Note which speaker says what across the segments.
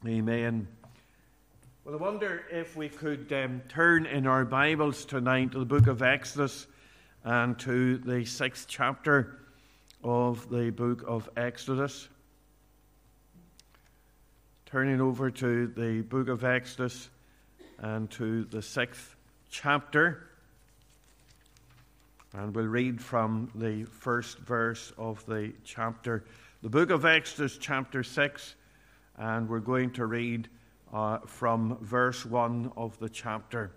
Speaker 1: Amen. Well, I wonder if we could turn in our Bibles tonight to the book of Exodus and to the 6th chapter of the book of Exodus. Turning over to the book of Exodus and to the 6th chapter. And we'll read from the first verse of the chapter. The book of Exodus, chapter 6, and we're going to read from verse 1 of the chapter.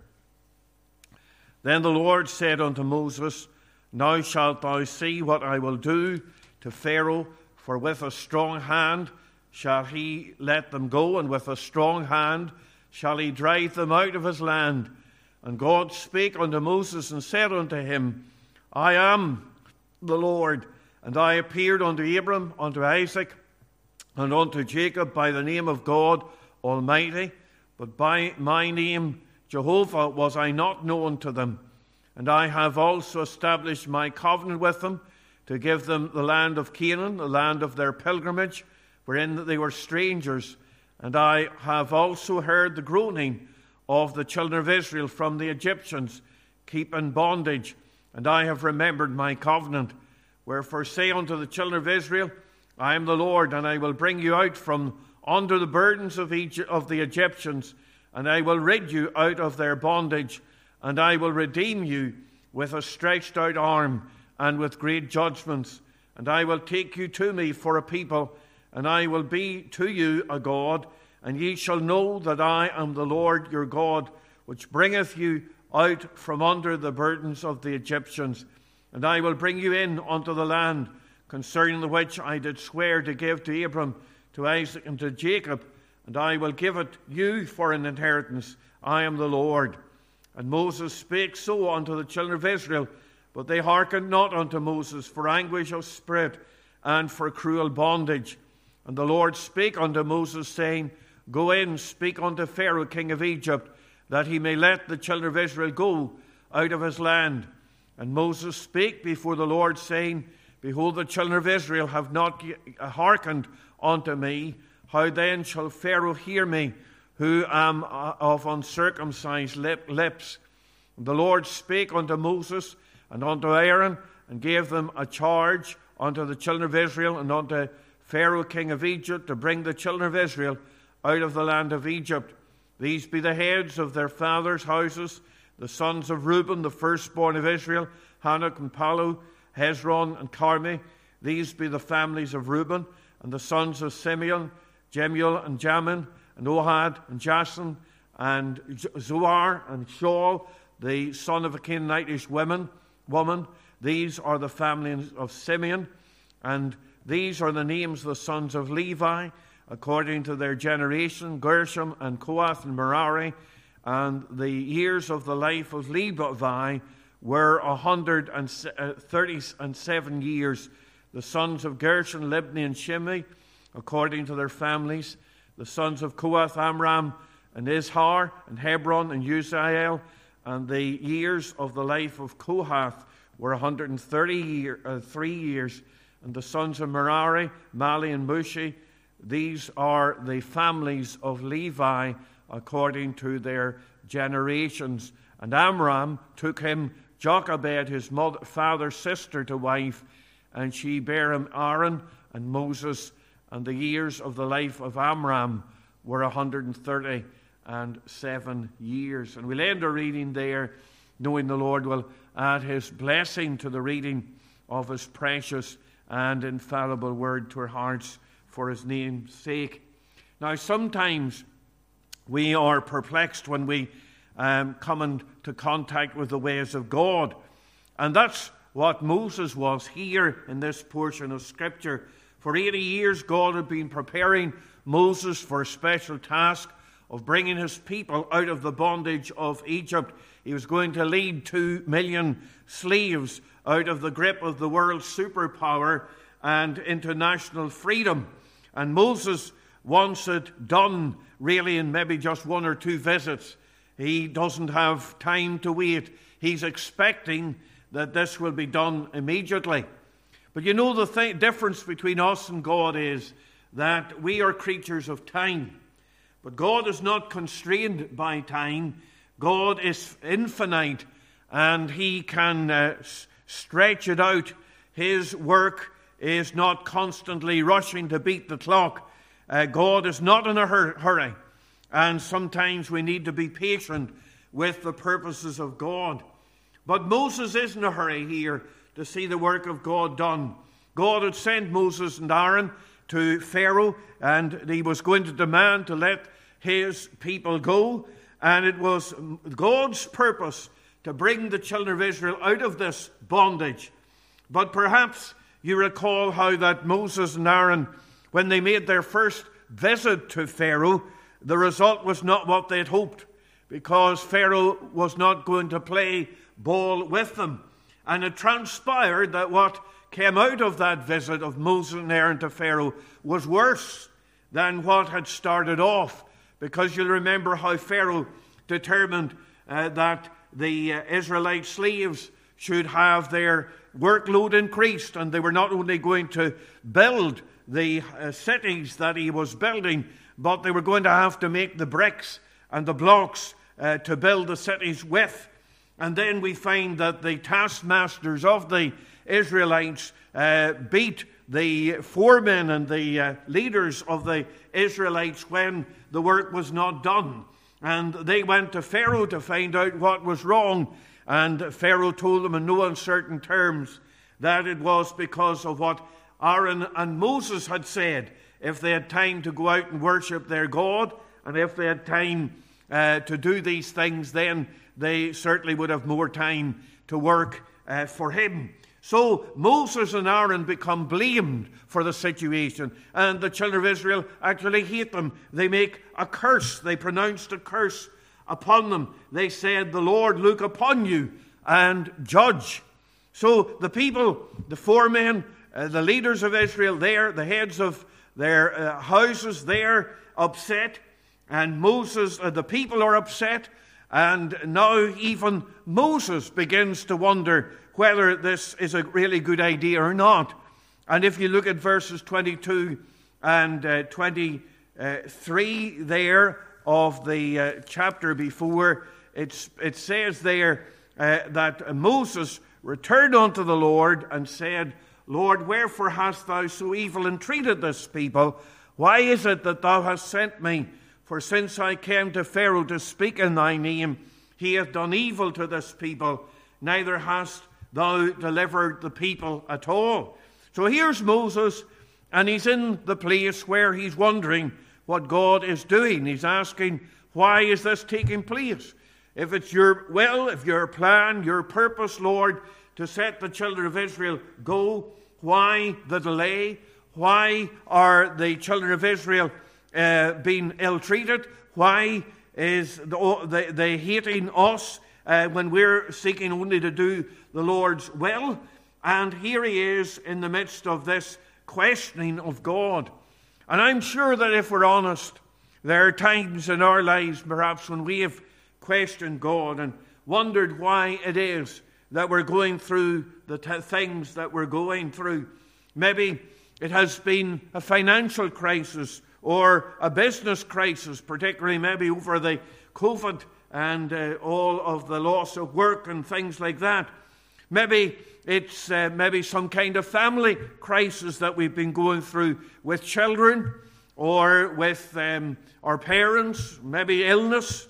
Speaker 1: Then the Lord said unto Moses, Now shalt thou see what I will do to Pharaoh, for with a strong hand shall he let them go, and with a strong hand shall he drive them out of his land. And God spake unto Moses and said unto him, I am the Lord, and I appeared unto Abram, unto Isaac, and unto Jacob by the name of God Almighty, but by my name Jehovah was I not known to them. And I have also established my covenant with them, to give them the land of Canaan, the land of their pilgrimage, wherein they were strangers. And I have also heard the groaning of the children of Israel from the Egyptians, keep in bondage, and I have remembered my covenant. Wherefore say unto the children of Israel, I am the Lord, and I will bring you out from under the burdens of the Egyptians, and I will rid you out of their bondage, and I will redeem you with a stretched out arm and with great judgments. And I will take you to me for a people, and I will be to you a God, and ye shall know that I am the Lord your God, which bringeth you out from under the burdens of the Egyptians. And I will bring you in unto the land, concerning the which I did swear to give to Abram, to Isaac, and to Jacob, and I will give it you for an inheritance. I am the Lord. And Moses spake so unto the children of Israel, but they hearkened not unto Moses for anguish of spirit and for cruel bondage. And the Lord spake unto Moses, saying, Go in, speak unto Pharaoh king of Egypt, that he may let the children of Israel go out of his land. And Moses spake before the Lord, saying, Behold, the children of Israel have not hearkened unto me. How then shall Pharaoh hear me, who am of uncircumcised lips? And the Lord spake unto Moses and unto Aaron, and gave them a charge unto the children of Israel and unto Pharaoh king of Egypt, to bring the children of Israel out of the land of Egypt. These be the heads of their fathers' houses, the sons of Reuben, the firstborn of Israel, Hanok and Palu, Hezron and Carmi. These be the families of Reuben. And the sons of Simeon, Jemuel and Jamin, and Ohad and Jason, and Zoar and Shaul, the son of a Canaanitish woman. These are the families of Simeon. And these are the names of the sons of Levi, according to their generation, Gershom and Kohath and Merari. And the years of the life of Levi were 137 years. The sons of Gershon, Libni and Shimei, according to their families. The sons of Kohath, Amram and Izhar and Hebron and Uzziel. And the years of the life of Kohath were 133 years. And the sons of Merari, Mali and Mushi. These are the families of Levi, according to their generations. And Amram took him Jochebed, his father's sister, to wife, and she bare him Aaron and Moses. And the years of the life of Amram were 137 years. And we'll end our reading there, knowing the Lord will add his blessing to the reading of his precious and infallible word to our hearts for his name's sake. Now, sometimes we are perplexed when we come into contact with the ways of God. And that's what Moses was here in this portion of Scripture. For 80 years, God had been preparing Moses for a special task of bringing his people out of the bondage of Egypt. He was going to lead 2 million slaves out of the grip of the world's superpower and international freedom. And Moses wants it done really in maybe just 1 or 2 visits. He doesn't have time to wait. He's expecting that this will be done immediately. But you know, the difference between us and God is that we are creatures of time. But God is not constrained by time. God is infinite, and he can stretch it out. His work is not constantly rushing to beat the clock. God is not in a hurry, and sometimes we need to be patient with the purposes of God. But Moses is in a hurry here to see the work of God done. God had sent Moses and Aaron to Pharaoh, and he was going to demand to let his people go. And it was God's purpose to bring the children of Israel out of this bondage. But perhaps you recall how that Moses and Aaron, when they made their first visit to Pharaoh, the result was not what they had hoped, because Pharaoh was not going to play ball with them. And it transpired that what came out of that visit of Moses and Aaron to Pharaoh was worse than what had started off, because you'll remember how Pharaoh determined that the Israelite slaves should have their workload increased, and they were not only going to build the cities that he was building, but they were going to have to make the bricks and the blocks to build the cities with. And then we find that the taskmasters of the Israelites beat the foremen and the leaders of the Israelites when the work was not done. And they went to Pharaoh to find out what was wrong. And Pharaoh told them in no uncertain terms that it was because of what Aaron and Moses had said. If they had time to go out and worship their God, and if they had time to do these things, then they certainly would have more time to work for him. So Moses and Aaron become blamed for the situation, and the children of Israel actually hate them. They make a curse. They pronounced a curse upon them. They said, "The Lord look upon you and judge." So the people, the foremen, the leaders of Israel, the heads of their houses, they're upset, and the people are upset. And now even Moses begins to wonder whether this is a really good idea or not. And if you look at verses 22 and 23 there of the chapter before, it says there that Moses returned unto the Lord and said, "Lord, wherefore hast thou so evil entreated this people? Why is it that thou hast sent me? For since I came to Pharaoh to speak in thy name, he hath done evil to this people, neither hast thou delivered the people at all." So here's Moses, and he's in the place where he's wondering what God is doing. He's asking, why is this taking place? If it's your will, if your plan, your purpose, Lord, to set the children of Israel go, why the delay? Why are the children of Israel being ill-treated? Why is they hating us when we're seeking only to do the Lord's will? And here he is in the midst of this questioning of God. And I'm sure that if we're honest, there are times in our lives perhaps when we have questioned God and wondered why it is that we're going through the things that we're going through. Maybe it has been a financial crisis or a business crisis, particularly maybe over the COVID and all of the loss of work and things like that. Maybe it's maybe some kind of family crisis that we've been going through with children or with our parents, maybe illness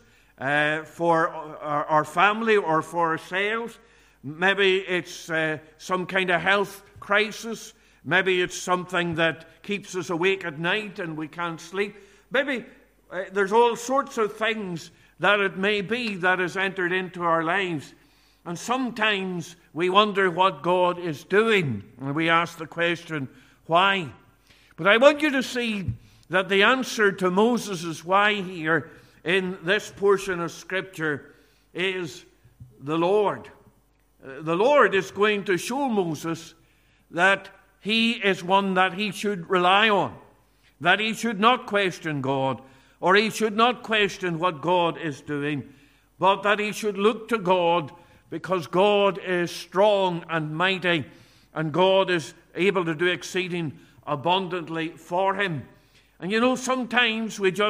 Speaker 1: for our family or for ourselves. Maybe it's some kind of health crisis. Maybe it's something that keeps us awake at night and we can't sleep. Maybe there's all sorts of things that it may be that has entered into our lives. And sometimes we wonder what God is doing. And we ask the question, why? But I want you to see that the answer to Moses' why here in this portion of Scripture is the Lord. The Lord is going to show Moses that he is one that he should rely on, that he should not question God, or he should not question what God is doing, but that he should look to God because God is strong and mighty, and God is able to do exceeding abundantly for him. And you know, sometimes we just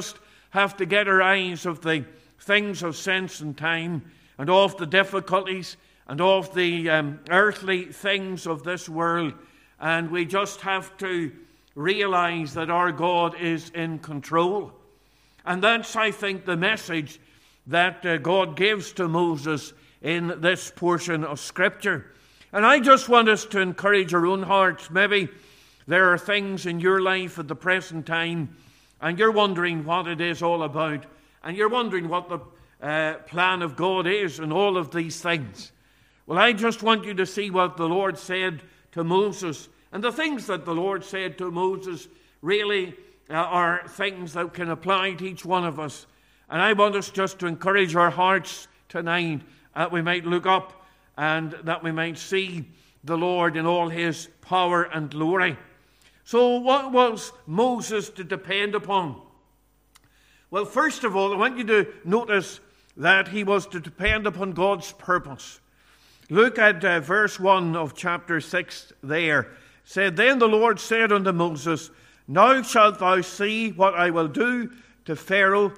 Speaker 1: have to get our eyes off the things of sense and time, and off the difficulties, and off the earthly things of this world. And we just have to realize that our God is in control. And that's, I think, the message that God gives to Moses in this portion of Scripture. And I just want us to encourage our own hearts. Maybe there are things in your life at the present time, and you're wondering what it is all about, and you're wondering what the plan of God is, and all of these things. Well, I just want you to see what the Lord said to Moses. And the things that the Lord said to Moses really are things that can apply to each one of us. And I want us just to encourage our hearts tonight, that we might look up and that we might see the Lord in all his power and glory. So what was Moses to depend upon? Well, first of all, I want you to notice that he was to depend upon God's purpose. Look at verse 1 of chapter 6 there. It said, "Then the Lord said unto Moses, Now shalt thou see what I will do to Pharaoh.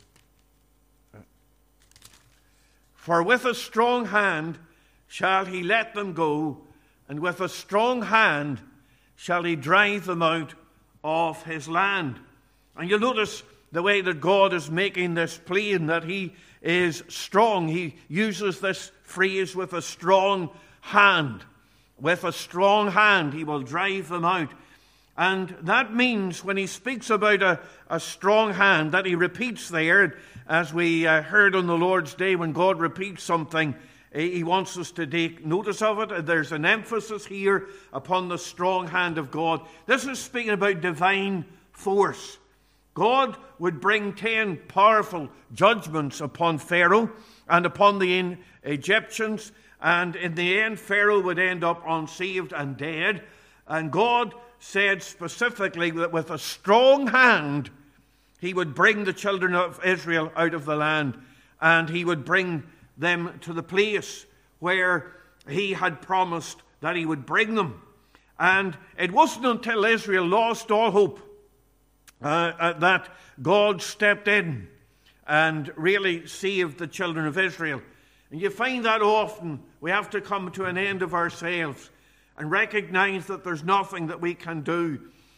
Speaker 1: For with a strong hand shall he let them go, and with a strong hand shall he drive them out of his land." And you'll notice the way that God is making this plain, that he is strong. He uses this phrase, with a strong hand. With a strong hand he will drive them out. And that means, when he speaks about a strong hand, that he repeats there, as we heard on the Lord's Day, when God repeats something, he wants us to take notice of it. There's an emphasis here upon the strong hand of God. This is speaking about divine force. God would bring 10 powerful judgments upon Pharaoh and upon the Egyptians, and in the end Pharaoh would end up unsaved and dead. And God said specifically that with a strong hand he would bring the children of Israel out of the land, and he would bring them to the place where he had promised that he would bring them. And it wasn't until Israel lost all hope that God stepped in and really saved the children of Israel. And you find that often we have to come to an end of ourselves and recognize that there's nothing that we can do,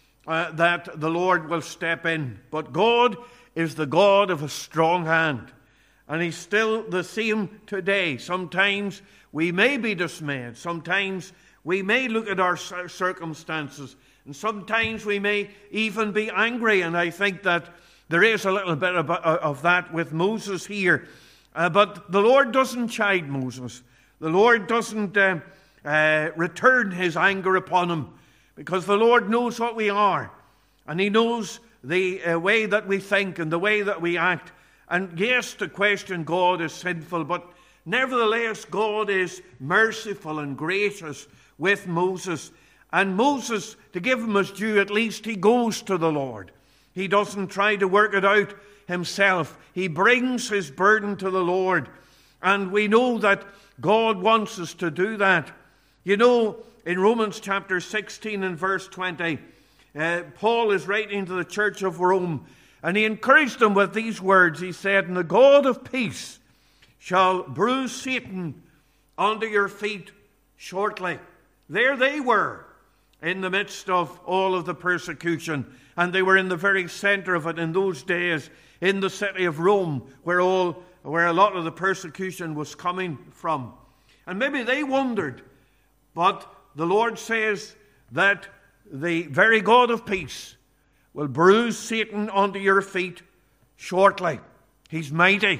Speaker 1: that the Lord will step in. But God is the God of a strong hand, and he's still the same today. Sometimes we may be dismayed, sometimes we may look at our circumstances, and sometimes we may even be angry. And I think that there is a little bit of that with Moses here. But the Lord doesn't chide Moses. The Lord doesn't return his anger upon him, because the Lord knows what we are, and he knows the way that we think and the way that we act. And yes, to question God is sinful, but nevertheless God is merciful and gracious with Moses. And Moses, to give him his due, at least he goes to the Lord. He doesn't try to work it out himself. He brings his burden to the Lord. And we know that God wants us to do that. You know, in Romans chapter 16 and verse 20, Paul is writing to the church of Rome, and he encouraged them with these words. He said, "And the God of peace shall bruise Satan under your feet shortly." There they were in the midst of all of the persecution, and they were in the very center of it in those days, in the city of Rome, where a lot of the persecution was coming from. And maybe they wondered, but the Lord says that the very God of peace will bruise Satan under your feet shortly. He's mighty.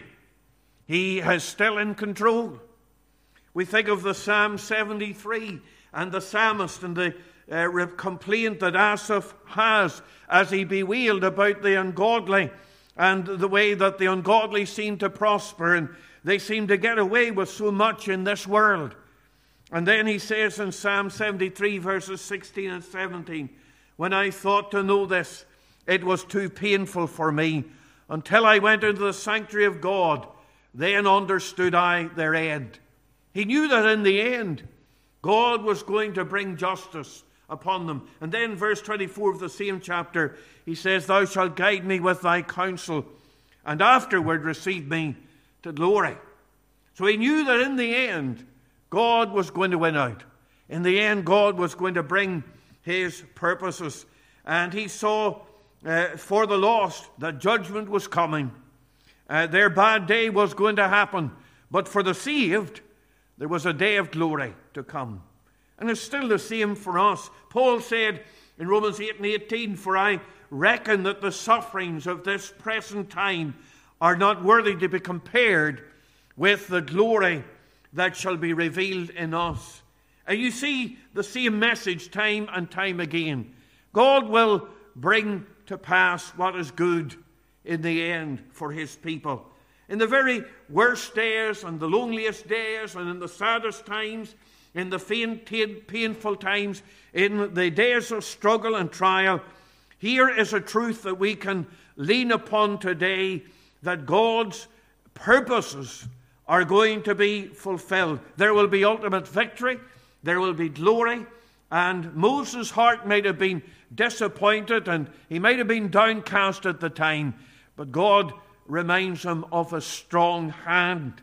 Speaker 1: He is still in control. We think of the Psalm 73 and the psalmist and the complaint that Asaph has as he bewailed about the ungodly and the way that the ungodly seem to prosper, and they seem to get away with so much in this world. And then he says in Psalm 73 verses 16 and 17, "When I thought to know this, it was too painful for me. Until I went into the sanctuary of God, then understood I their end." He knew that in the end, God was going to bring justice upon them. And then verse 24 of the same chapter, he says, "Thou shalt guide me with thy counsel, and afterward receive me to glory. So he knew that in the end, God was going to win out. In the end, God was going to bring his purposes. And he saw for the lost that judgment was coming. Their bad day was going to happen. But for the saved, there was a day of glory to come. And it's still the same for us. Paul said in Romans 8:18, "For I reckon that the sufferings of this present time are not worthy to be compared with the glory that shall be revealed in us." And you see the same message time and time again. God will bring to pass what is good in the end for his people. In the very worst days and the loneliest days and in the saddest times, in the painful times, in the days of struggle and trial, here is a truth that we can lean upon today, that God's purposes are going to be fulfilled. There will be ultimate victory. There will be glory. And Moses' heart might have been disappointed and he might have been downcast at the time, but God reminds him of a strong hand.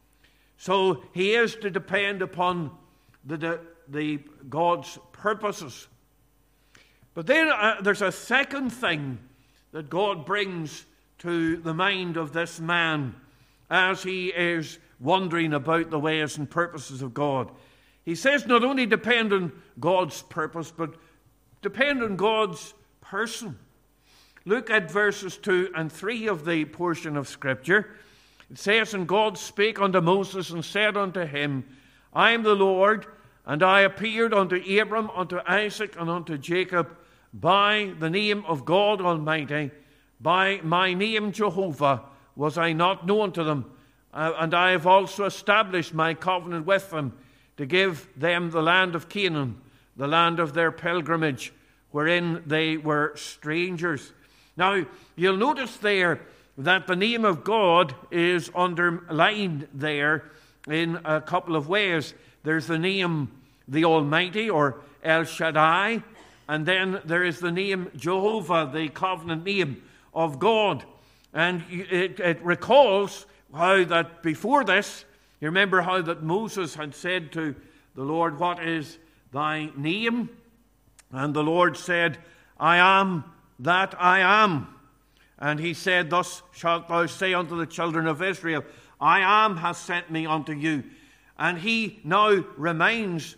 Speaker 1: So he is to depend upon the God's purposes. But then there's a second thing that God brings to the mind of this man as he is wondering about the ways and purposes of God. He says not only depend on God's purpose, but depend on God's person. Look at verses 2 and 3 of the portion of Scripture. It says, "And God spake unto Moses and said unto him, I am the Lord, and I appeared unto Abram, unto Isaac, and unto Jacob by the name of God Almighty. By my name Jehovah was I not known to them, and I have also established my covenant with them, to give them the land of Canaan, the land of their pilgrimage, wherein they were strangers." Now, you'll notice there that the name of God is underlined there in a couple of ways. There's the name the Almighty, or El Shaddai, and then there is the name Jehovah, the covenant name of God. And it recalls how that before this, you remember how that Moses had said to the Lord, "What is thy name?" And the Lord said, "I am that I am." And he said, "Thus shalt thou say unto the children of Israel, I am hath sent me unto you." And he now reminds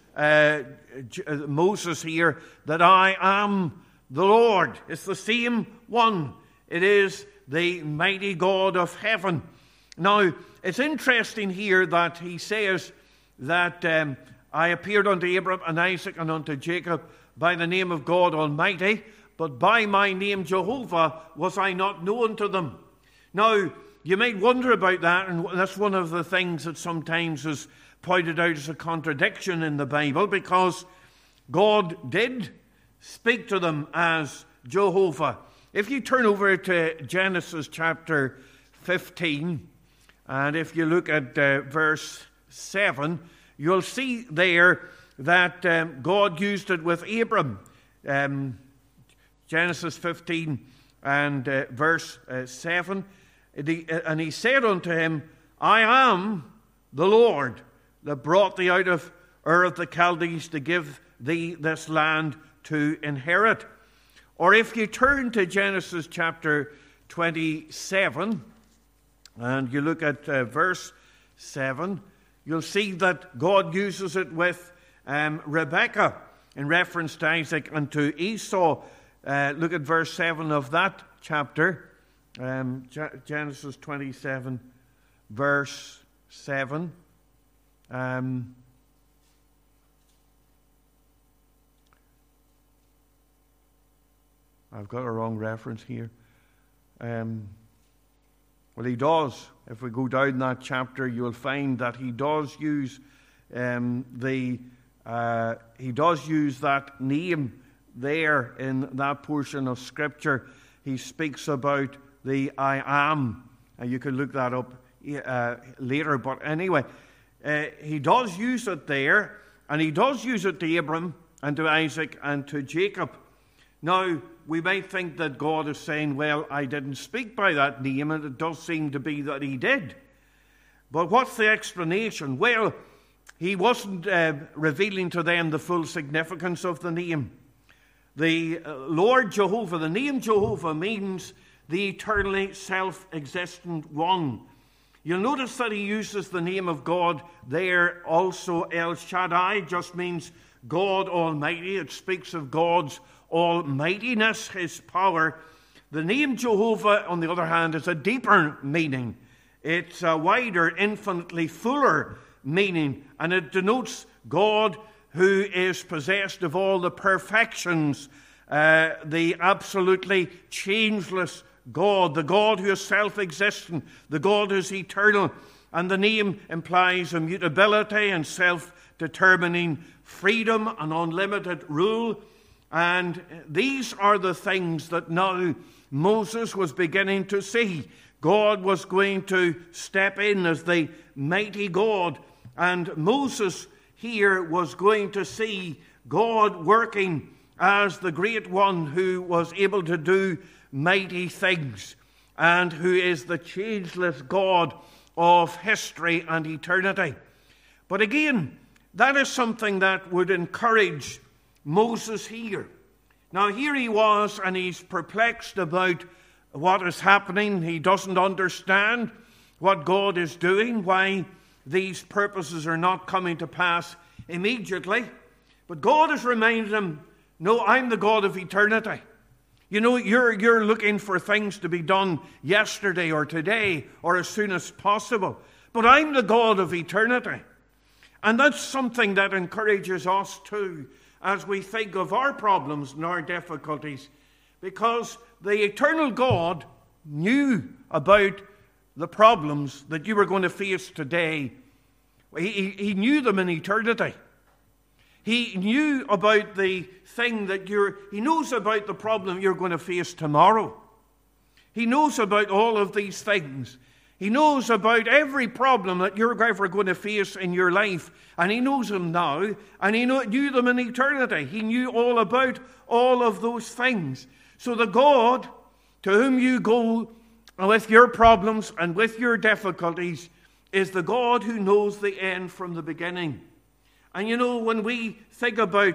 Speaker 1: Moses here that I am the Lord. It's the same one. It is the mighty God of heaven. Now, it's interesting here that he says that I appeared unto Abraham and Isaac and unto Jacob by the name of God Almighty, but by my name Jehovah was I not known to them. Now, you might wonder about that, and that's one of the things that sometimes is pointed out as a contradiction in the Bible, because God did speak to them as Jehovah. If you turn over to Genesis chapter 15, and if you look at verse 7, you'll see there that God used it with Abram. Genesis 15 and verse 7. And he said unto him, I am the Lord that brought thee out of Ur of the Chaldees to give thee this land to inherit. Or if you turn to Genesis chapter 27, and you look at verse 7, you'll see that God uses it with Rebekah in reference to Isaac and to Esau. Look at verse 7 of that chapter, Genesis 27, verse 7. I've got a wrong reference here. Well, he does. If we go down that chapter, you'll find that he does use that name there in that portion of Scripture. He speaks about the I am, and you can look that up later. But anyway, he does use it there, and he does use it to Abram and to Isaac and to Jacob. Now, we might think that God is saying, well, I didn't speak by that name, and it does seem to be that he did. But what's the explanation? Well, he wasn't revealing to them the full significance of the name. The Lord Jehovah, the name Jehovah means the eternally self-existent one. You'll notice that he uses the name of God there also. El Shaddai just means God Almighty. It speaks of God's almightiness, his power. The name Jehovah, on the other hand, is a deeper meaning. It's a wider, infinitely fuller meaning, and it denotes God who is possessed of all the perfections, the absolutely changeless God, the God who is self-existent, the God who is eternal. And the name implies immutability and self-determining freedom and unlimited rule. And these are the things that now Moses was beginning to see. God was going to step in as the mighty God, and Moses here was going to see God working as the great one who was able to do mighty things, and who is the changeless God of history and eternity. But again, that is something that would encourage Moses here. Now here he was, and he's perplexed about what is happening. He doesn't understand what God is doing, why these purposes are not coming to pass immediately. But God has reminded him, no, I'm the God of eternity. You know, you're looking for things to be done yesterday or today or as soon as possible. But I'm the God of eternity. And that's something that encourages us too as we think of our problems and our difficulties. Because the eternal God knew about the problems that you were going to face today. He knew them in eternity. He knew about the thing that he knows about the problem you're going to face tomorrow. He knows about all of these things. He knows about every problem that you're ever going to face in your life. And he knows them now. And he knew them in eternity. He knew all about all of those things. So the God to whom you go with your problems and with your difficulties is the God who knows the end from the beginning. And you know, when we think about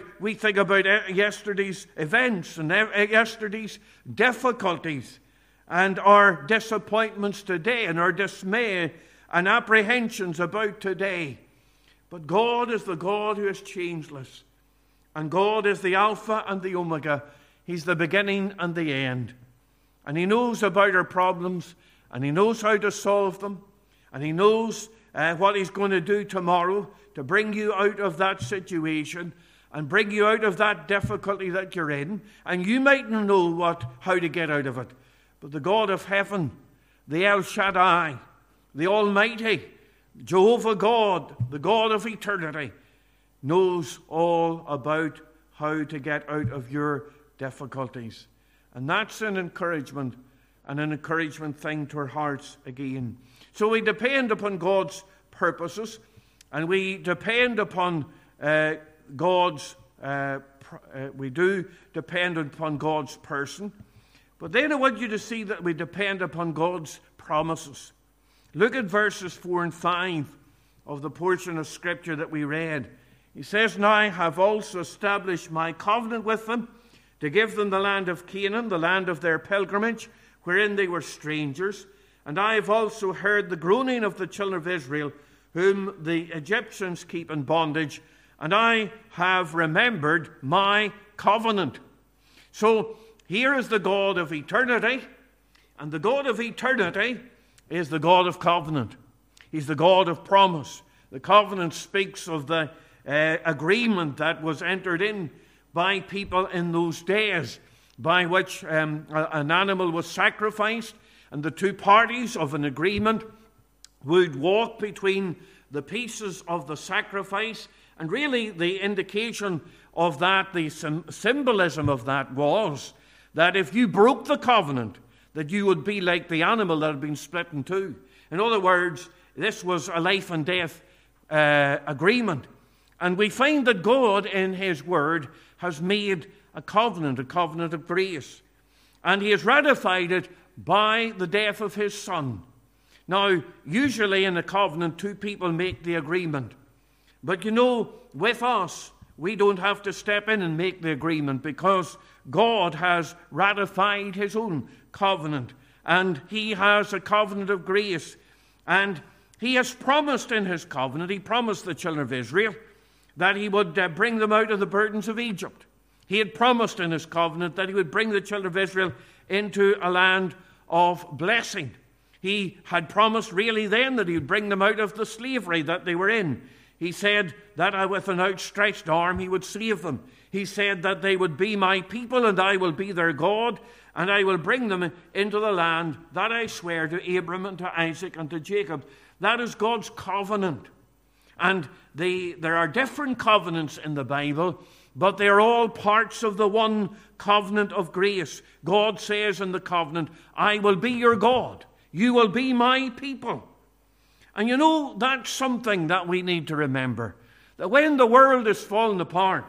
Speaker 1: yesterday's events and yesterday's difficulties and our disappointments today and our dismay and apprehensions about today. But God is the God who is changeless. And God is the Alpha and the Omega. He's the beginning and the end. And he knows about our problems, and he knows how to solve them, and he knows what he's going to do tomorrow to bring you out of that situation and bring you out of that difficulty that you're in. And you mightn't know how to get out of it. But the God of heaven, the El Shaddai, the Almighty, Jehovah God, the God of eternity, knows all about how to get out of your difficulties. And that's an encouragement, and an encouragement thing to our hearts again. So we depend upon God's purposes, and we depend upon we do depend upon God's person. But then I want you to see that we depend upon God's promises. Look at verses 4 and 5 of the portion of Scripture that we read. He says, "Now I have also established my covenant with them, to give them the land of Canaan, the land of their pilgrimage, wherein they were strangers. And I have also heard the groaning of the children of Israel, whom the Egyptians keep in bondage, and I have remembered my covenant." So here is the God of eternity, and the God of eternity is the God of covenant. He's the God of promise. The covenant speaks of the agreement that was entered in by people in those days, by which an animal was sacrificed, and the two parties of an agreement would walk between the pieces of the sacrifice. And really the indication of that, the symbolism of that was that if you broke the covenant, that you would be like the animal that had been split in two. In other words, this was a life and death agreement. And we find that God in his word has made a covenant of grace. And he has ratified it by the death of his Son. Now, usually in a covenant, two people make the agreement. But you know, with us, we don't have to step in and make the agreement, because God has ratified his own covenant. And he has a covenant of grace. And he has promised in his covenant, he promised the children of Israel, that he would bring them out of the burdens of Egypt. He had promised in his covenant that he would bring the children of Israel into a land of blessing. He had promised really then that he would bring them out of the slavery that they were in. He said that with an outstretched arm he would save them. He said that they would be my people and I will be their God, and I will bring them into the land that I swear to Abram and to Isaac and to Jacob. That is God's covenant. And there are different covenants in the Bible, but they're all parts of the one covenant of grace. God says in the covenant, I will be your God. You will be my people. And you know, that's something that we need to remember. That when the world is falling apart,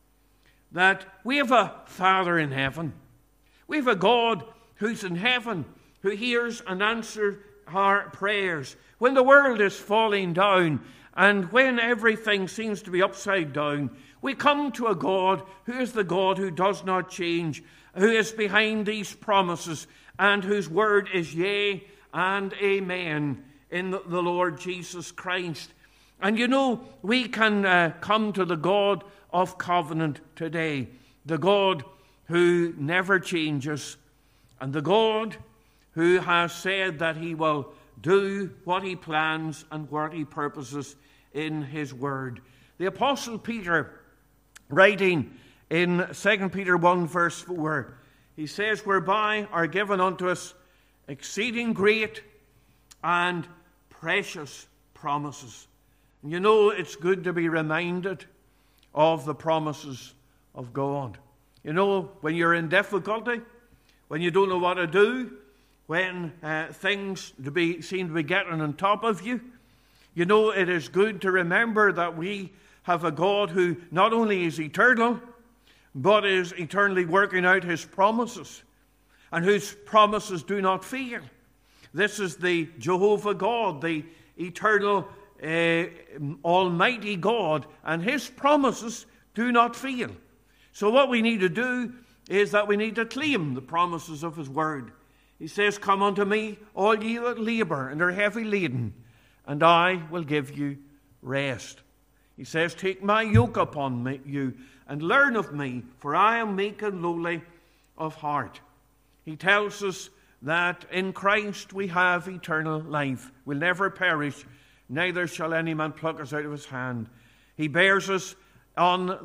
Speaker 1: that we have a Father in heaven. We have a God who's in heaven, who hears and answers our prayers. When the world is falling down, and when everything seems to be upside down, we come to a God who is the God who does not change, who is behind these promises, and whose word is yea and amen in the Lord Jesus Christ. And you know, we can come to the God of covenant today, the God who never changes, and the God who has said that he will do what he plans and what he purposes in his word. The Apostle Peter, writing in 2 Peter 1 verse 4, he says, whereby are given unto us exceeding great and precious promises. And you know, it's good to be reminded of the promises of God. You know, when you're in difficulty, when you don't know what to do, when things seem to be getting on top of you, you know, it is good to remember that we have a God who not only is eternal, but is eternally working out his promises, and whose promises do not fail. This is the Jehovah God, the eternal, almighty God, and his promises do not fail. So what we need to do is that we need to claim the promises of his word. He says, come unto me, all ye that labor and are heavy laden, and I will give you rest. He says, take my yoke upon you, and learn of me, for I am meek and lowly of heart. He tells us that in Christ we have eternal life. We'll never perish, neither shall any man pluck us out of his hand. He bears us in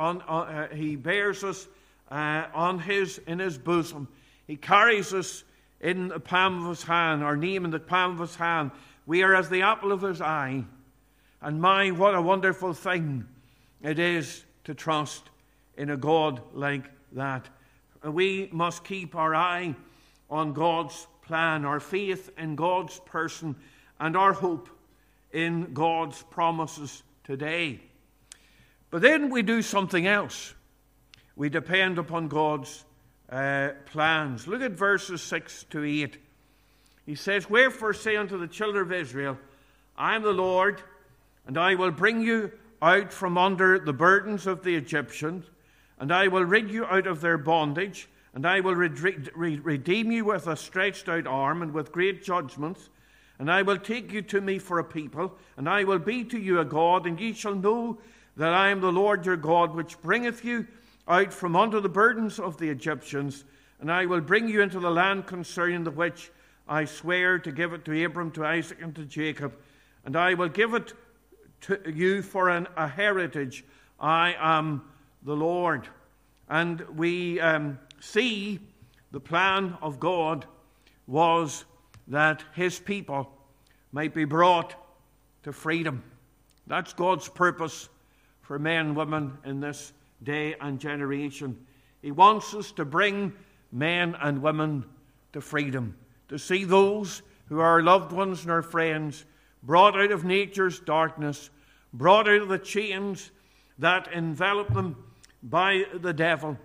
Speaker 1: his bosom. He carries us in the palm of his hand, our name in the palm of his hand. We are as the apple of his eye. And my, what a wonderful thing it is to trust in a God like that. We must keep our eye on God's plan, our faith in God's person, and our hope in God's promises today. But then we do something else. We depend upon God's plans. Look at verses 6 to 8. He says, wherefore say unto the children of Israel, I am the Lord, and I will bring you out from under the burdens of the Egyptians, and I will rid you out of their bondage, and I will redeem you with a stretched out arm and with great judgments, and I will take you to me for a people, and I will be to you a God, and ye shall know that I am the Lord your God, which bringeth you out from under the burdens of the Egyptians, and I will bring you into the land concerning the which I swear to give it to Abram, to Isaac, and to Jacob, and I will give it to you for a heritage. I am the Lord. And we see the plan of God was that his people might be brought to freedom. That's God's purpose for men and women in this day and generation. He wants us to bring men and women to freedom, to see those who are our loved ones and our friends brought out of nature's darkness, brought out of the chains that envelop them by the devil,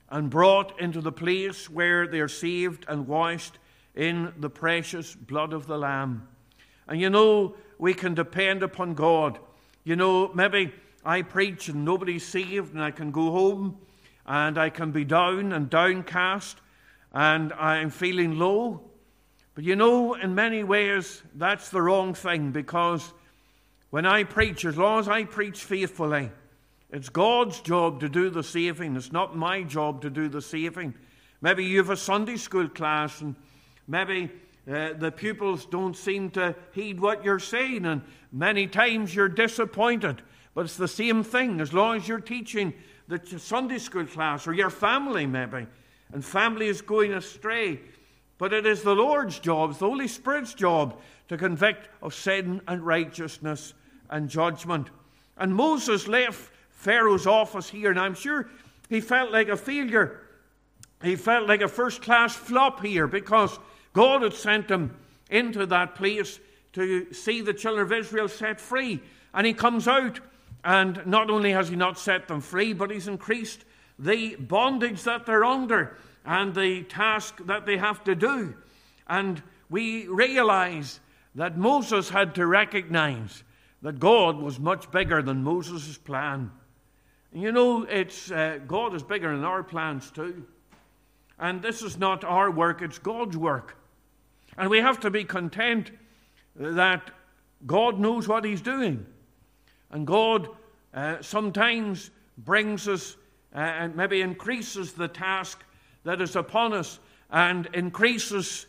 Speaker 1: and brought into the place where they are saved and washed in the precious blood of the Lamb. And you know, we can depend upon God. You know, maybe I preach and nobody's saved, and I can go home and I can be down and downcast and I'm feeling low. But you know, in many ways, that's the wrong thing, because when I preach, as long as I preach faithfully, it's God's job to do the saving. It's not my job to do the saving. Maybe you have a Sunday school class and maybe the pupils don't seem to heed what you're saying, and many times you're disappointed. But it's the same thing as long as you're teaching the Sunday school class, or your family maybe, and family is going astray. But it is the Lord's job, it's the Holy Spirit's job to convict of sin and righteousness and judgment. And Moses left Pharaoh's office here, and I'm sure he felt like a failure. He felt like a first-class flop here, because God had sent him into that place to see the children of Israel set free. And he comes out, and not only has he not set them free, but he's increased the bondage that they're under and the task that they have to do. And we realize that Moses had to recognize that God was much bigger than Moses' plan. And you know, God is bigger than our plans too. And this is not our work, it's God's work. And we have to be content that God knows what he's doing. And God sometimes brings us and maybe increases the task that is upon us, and increases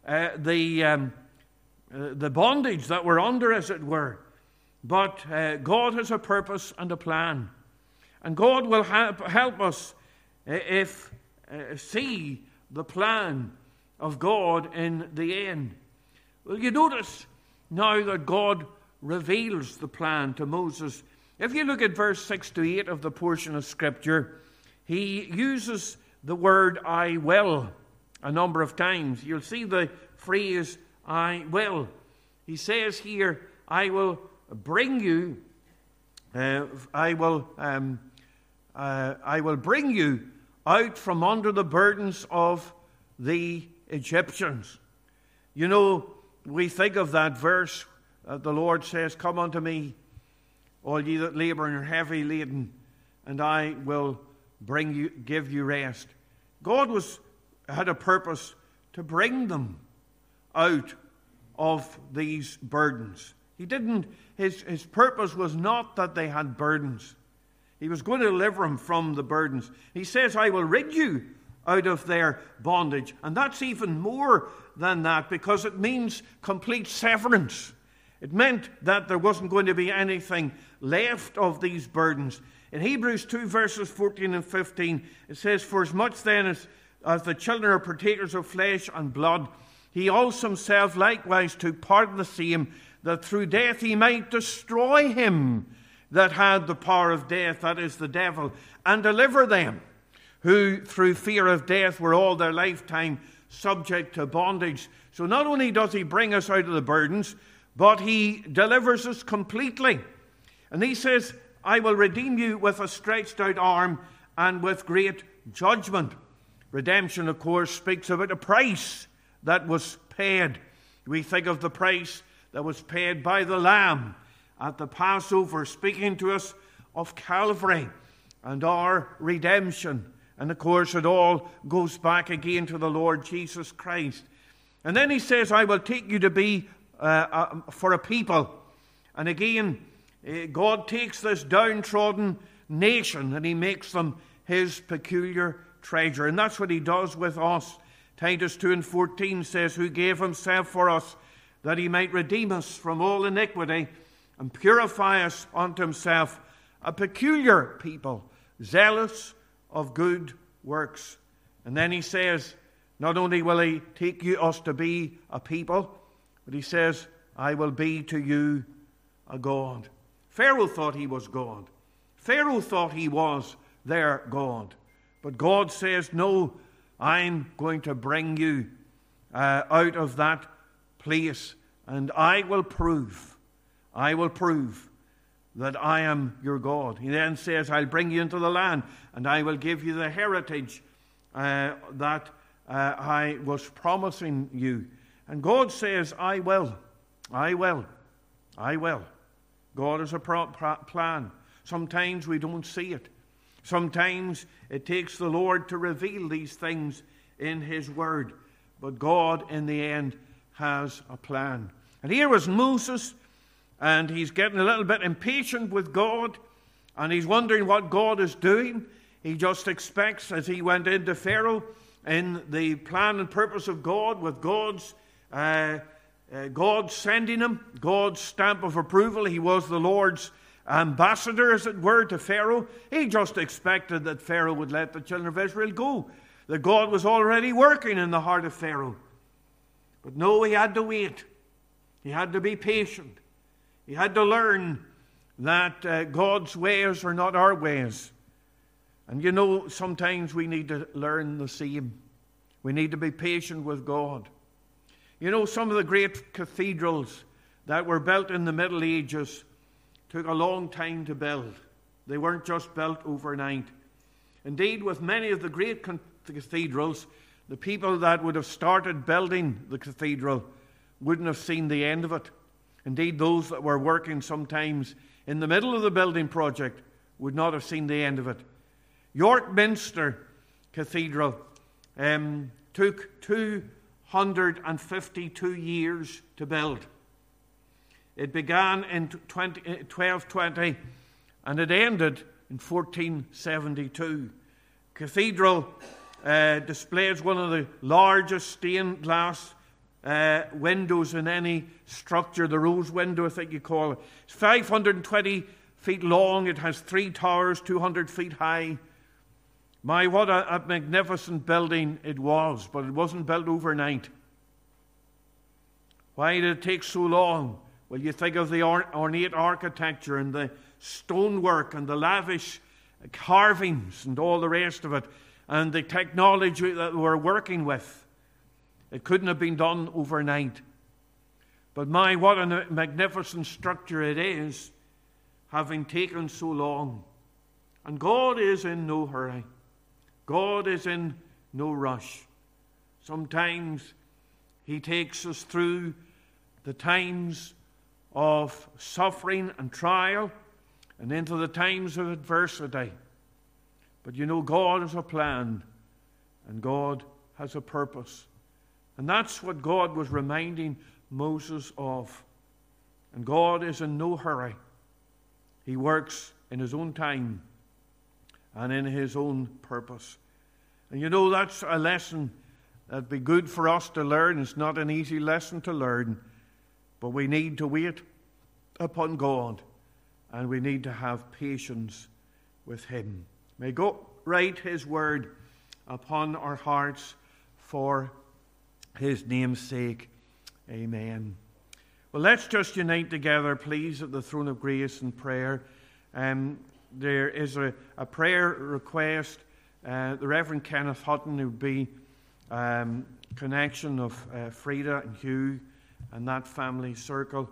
Speaker 1: the bondage that we're under, as it were. But God has a purpose and a plan. And God will help us if see the plan of God in the end. Well, you notice now that God reveals the plan to Moses. If you look at verse 6 to 8 of the portion of Scripture, he uses the word "I will" a number of times. You'll see the phrase "I will." He says here, "I will bring you. I will bring you out from under the burdens of the Egyptians." You know, we think of that verse. The Lord says, "Come unto me, all ye that labor and are heavy laden, and I will give you rest." God had a purpose to bring them out of these burdens. His purpose was not that they had burdens. He was going to deliver them from the burdens. He says, "I will rid you out of their bondage." And that's even more than that, because it means complete severance. It meant that there wasn't going to be anything left of these burdens. In Hebrews 2 verses 14 and 15, it says, "For as much then as the children are partakers of flesh and blood, he also himself likewise took part in the same, that through death he might destroy him that had the power of death, that is, the devil, and deliver them who through fear of death were all their lifetime subject to bondage." So not only does he bring us out of the burdens, but he delivers us completely. And he says, "I will redeem you with a stretched out arm and with great judgment." Redemption, of course, speaks about a price that was paid. We think of the price that was paid by the Lamb at the Passover, speaking to us of Calvary and our redemption. And of course, it all goes back again to the Lord Jesus Christ. And then he says, "I will take you to be for a people." And again, God takes this downtrodden nation and he makes them his peculiar treasure. And that's what he does with us. Titus 2 and 14 says, "Who gave himself for us, that he might redeem us from all iniquity and purify us unto himself, a peculiar people, zealous of good works." And then he says, not only will he take us to be a people, but he says, "I will be to you a God." Pharaoh thought he was God. Pharaoh thought he was their God. But God says, "No, I'm going to bring you out of that place, and I will prove that I am your God." He then says, "I'll bring you into the land, and I will give you the heritage that I was promising you. And God says, I will. I will. I will. God has a plan. Sometimes we don't see it. Sometimes it takes the Lord to reveal these things in His Word. But God, in the end, has a plan. And here was Moses, and he's getting a little bit impatient with God, and he's wondering what God is doing. He just expects, as he went into Pharaoh, in the plan and purpose of God, with God's God sending him, God's stamp of approval. He was the Lord's ambassador, as it were, to Pharaoh. He just expected that Pharaoh would let the children of Israel go, that God was already working in the heart of Pharaoh. But no, he had to wait. He had to be patient. He had to learn that God's ways are not our ways. And you know, sometimes we need to learn the same. We need to be patient with God. You know, some of the great cathedrals that were built in the Middle Ages took a long time to build. They weren't just built overnight. Indeed, with many of the great cathedrals, the people that would have started building the cathedral wouldn't have seen the end of it. Indeed, those that were working sometimes in the middle of the building project would not have seen the end of it. York Minster Cathedral took 252 years to build. It began in 1220 and it ended in 1472. Cathedral displays one of the largest stained glass windows in any structure, the rose window, I think you call it. It's 520 feet long. It has 3 towers, 200 feet high. My, what a magnificent building it was, but it wasn't built overnight. Why did it take so long? Well, you think of the ornate architecture and the stonework and the lavish carvings and all the rest of it, and the technology that we're working with. It couldn't have been done overnight. But my, what a magnificent structure it is, having taken so long. And God is in no hurry. God is in no rush. Sometimes He takes us through the times of suffering and trial and into the times of adversity. But you know, God has a plan and God has a purpose. And that's what God was reminding Moses of. And God is in no hurry. He works in His own time and in His own purpose. And you know, that's a lesson that'd be good for us to learn. It's not an easy lesson to learn, but we need to wait upon God and we need to have patience with Him. May God write His word upon our hearts for His name's sake. Amen. Well, let's just unite together, please, at the throne of grace in prayer. There is a prayer request. The Reverend Kenneth Hutton, who would be connection of Frida and Hugh and that family circle,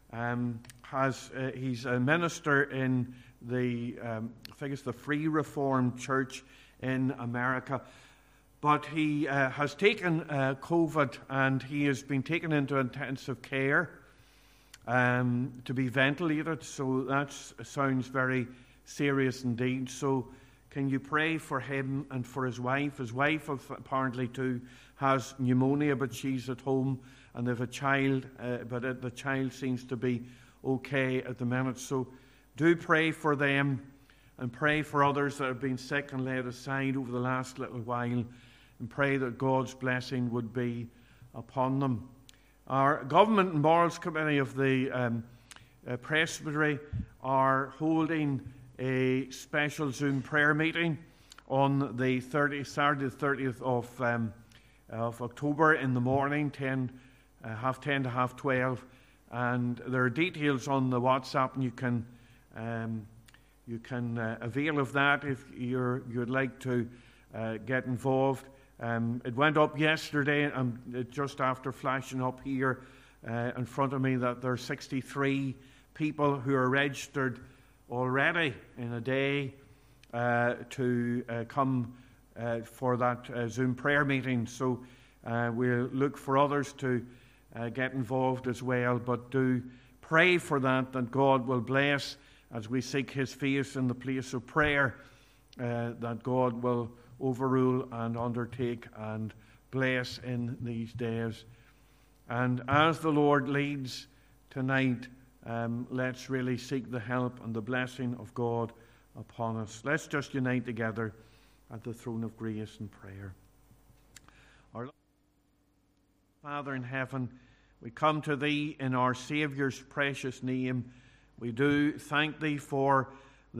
Speaker 1: he's a minister in the I think it's the Free Reformed Church in America. But he has taken COVID and he has been taken into intensive care to be ventilated. So that sounds very serious indeed. So can you pray for him and for his wife? His wife apparently too has pneumonia, but she's at home, and they have a child, but the child seems to be okay at the minute. So do pray for them and pray for others that have been sick and laid aside over the last little while, and pray that God's blessing would be upon them. Our Government and Morals Committee of the Presbytery are holding a special Zoom prayer meeting on the Saturday the 30th of October in the morning, 10 to 12:30, and there are details on the WhatsApp, and you can avail of that if you'd like to get involved. It went up yesterday, just after flashing up here in front of me, that there are 63 people who are registered already in a day to come for that Zoom prayer meeting. So we'll look for others to get involved as well. But do pray for that God will bless as we seek his face in the place of prayer, that God will overrule and undertake and bless in these days. And as the Lord leads tonight, let's really seek the help and the blessing of God upon us. Let's just unite together at the throne of grace in prayer. Our Father in heaven, we come to thee in our Saviour's precious name. We do thank thee for